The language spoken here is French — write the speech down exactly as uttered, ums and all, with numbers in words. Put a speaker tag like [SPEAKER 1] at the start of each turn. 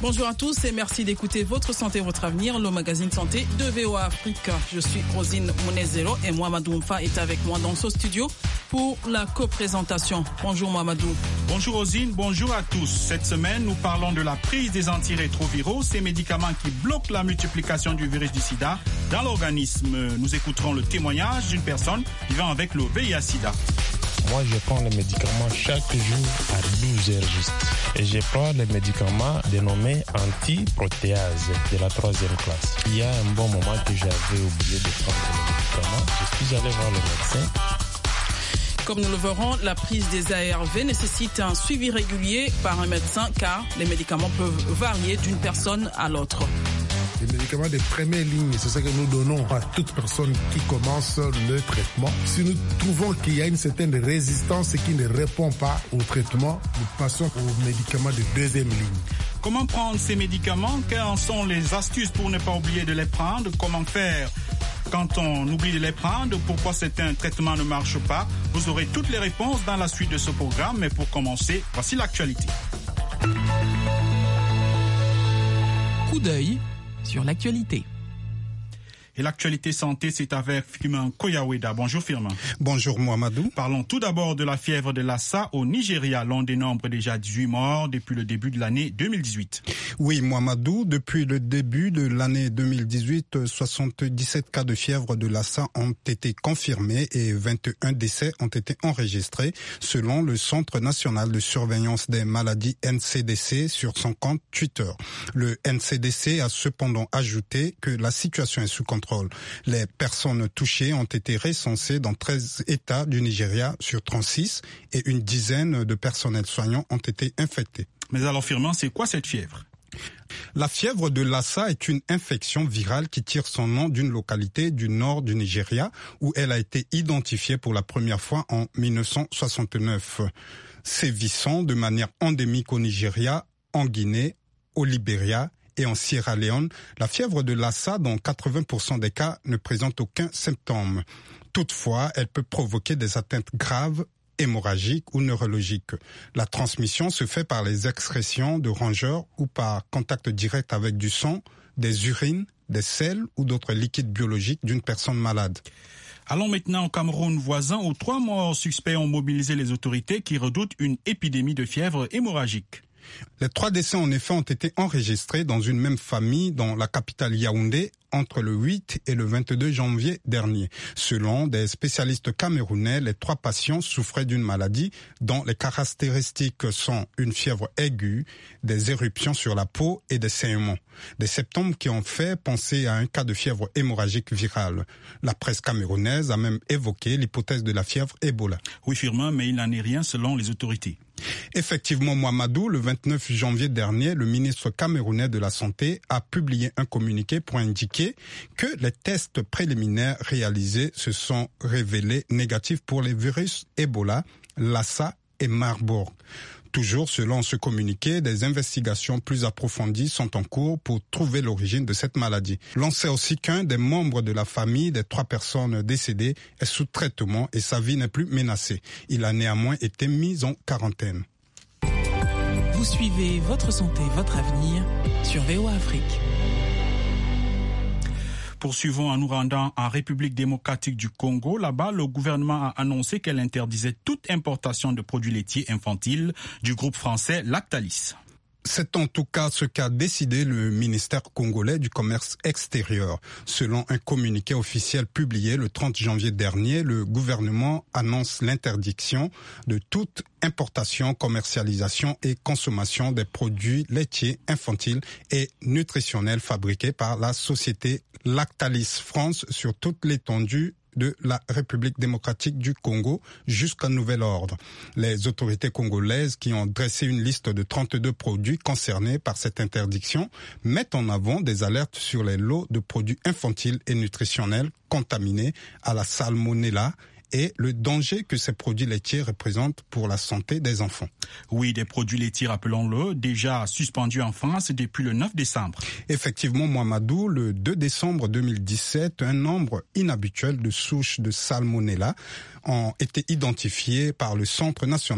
[SPEAKER 1] Bonjour à tous et merci d'écouter Votre Santé, Votre Avenir, le magazine santé de V O A Afrique. Je suis Rosine Mounezero et Mohamedou Mfa est avec moi dans ce studio pour la coprésentation. Bonjour Mohamedou.
[SPEAKER 2] Bonjour Rosine, bonjour à tous. Cette semaine, nous parlons de la prise des antirétroviraux, ces médicaments qui bloquent la multiplication du virus du sida dans l'organisme. Nous écouterons le témoignage d'une personne vivant avec le V I H sida.
[SPEAKER 3] Moi, je prends les médicaments chaque jour à douze heures juste. Et je prends les médicaments dénommés anti-protéase de la troisième classe. Il y a un bon moment que j'avais oublié de prendre les médicaments. Je suis allé voir le médecin.
[SPEAKER 1] Comme nous le verrons, la prise des A R V nécessite un suivi régulier par un médecin car les médicaments peuvent varier d'une personne à l'autre.
[SPEAKER 4] Les médicaments de première ligne, c'est ce que nous donnons à toute personne qui commence le traitement. Si nous trouvons qu'il y a une certaine résistance qui ne répond pas au traitement, nous passons aux médicaments de deuxième ligne.
[SPEAKER 2] Comment prendre ces médicaments? Quelles sont les astuces pour ne pas oublier de les prendre? Comment faire quand on oublie de les prendre? Pourquoi certains traitements ne marchent pas? Vous aurez toutes les réponses dans la suite de ce programme. Mais pour commencer, voici l'actualité.
[SPEAKER 1] Coup d'œil sur l'actualité.
[SPEAKER 2] Et l'actualité santé, c'est avec Firmin Koyaweda. Bonjour Firmin.
[SPEAKER 5] Bonjour Mohamedou.
[SPEAKER 2] Parlons tout d'abord de la fièvre de Lassa au Nigeria. L'on dénombre déjà dix-huit morts depuis le début de l'année deux mille dix-huit.
[SPEAKER 5] Oui Mohamedou, depuis le début de l'année deux mille dix-huit, soixante-dix-sept cas de fièvre de Lassa ont été confirmés et vingt et un décès ont été enregistrés selon le Centre national de surveillance des maladies N C D C sur son compte Twitter. Le N C D C a cependant ajouté que la situation est sous contrôle. Les personnes touchées ont été recensées dans treize États du Nigeria sur trente-six et une dizaine de personnels soignants ont été infectés.
[SPEAKER 2] Mais alors Firmin, c'est quoi cette fièvre?
[SPEAKER 5] La fièvre de Lassa est une infection virale qui tire son nom d'une localité du nord du Nigeria où elle a été identifiée pour la première fois en mille neuf cent soixante-neuf. Sévissant de manière endémique au Nigeria, en Guinée, au Libéria et en Sierra Leone, la fièvre de Lassa, dans quatre-vingts pour cent des cas, ne présente aucun symptôme. Toutefois, elle peut provoquer des atteintes graves, hémorragiques ou neurologiques. La transmission se fait par les excrétions de rongeurs ou par contact direct avec du sang, des urines, des selles ou d'autres liquides biologiques d'une personne malade.
[SPEAKER 2] Allons maintenant au Cameroun voisin où trois morts suspects ont mobilisé les autorités qui redoutent une épidémie de fièvre hémorragique.
[SPEAKER 5] Les trois décès en effet ont été enregistrés dans une même famille dans la capitale Yaoundé entre le huit et le vingt-deux janvier dernier. Selon des spécialistes camerounais, les trois patients souffraient d'une maladie dont les caractéristiques sont une fièvre aiguë, des éruptions sur la peau et des saignements. Des symptômes qui ont fait penser à un cas de fièvre hémorragique virale. La presse camerounaise a même évoqué l'hypothèse de la fièvre Ebola.
[SPEAKER 2] Oui Firmin, mais il n'en est rien selon les autorités.
[SPEAKER 5] Effectivement, Mohamedou, le vingt-neuf janvier dernier, le ministre camerounais de la Santé a publié un communiqué pour indiquer que les tests préliminaires réalisés se sont révélés négatifs pour les virus Ebola, Lassa et Marburg. Toujours selon ce communiqué, des investigations plus approfondies sont en cours pour trouver l'origine de cette maladie. L'on sait aussi qu'un des membres de la famille des trois personnes décédées est sous traitement et sa vie n'est plus menacée. Il a néanmoins été mis en quarantaine.
[SPEAKER 1] Vous suivez Votre Santé, Votre Avenir sur V O A Afrique.
[SPEAKER 2] Poursuivons en nous rendant en République démocratique du Congo. Là-bas, le gouvernement a annoncé qu'elle interdisait toute importation de produits laitiers infantiles du groupe français Lactalis.
[SPEAKER 5] C'est en tout cas ce qu'a décidé le ministère congolais du commerce extérieur. Selon un communiqué officiel publié le trente janvier dernier, le gouvernement annonce l'interdiction de toute importation, commercialisation et consommation des produits laitiers infantiles et nutritionnels fabriqués par la société Lactalis France sur toute l'étendue de la République démocratique du Congo jusqu'à nouvel ordre. Les autorités congolaises qui ont dressé une liste de trente-deux produits concernés par cette interdiction mettent en avant des alertes sur les lots de produits infantiles et nutritionnels contaminés à la salmonella et le danger que ces produits laitiers représentent pour la santé des enfants.
[SPEAKER 2] Oui, des produits laitiers, rappelons-le, déjà suspendus en France depuis le neuf décembre.
[SPEAKER 5] Effectivement, Mohamedou, le deux décembre deux mille dix-sept, un nombre inhabituel de souches de salmonella ont été identifiées par le Centre national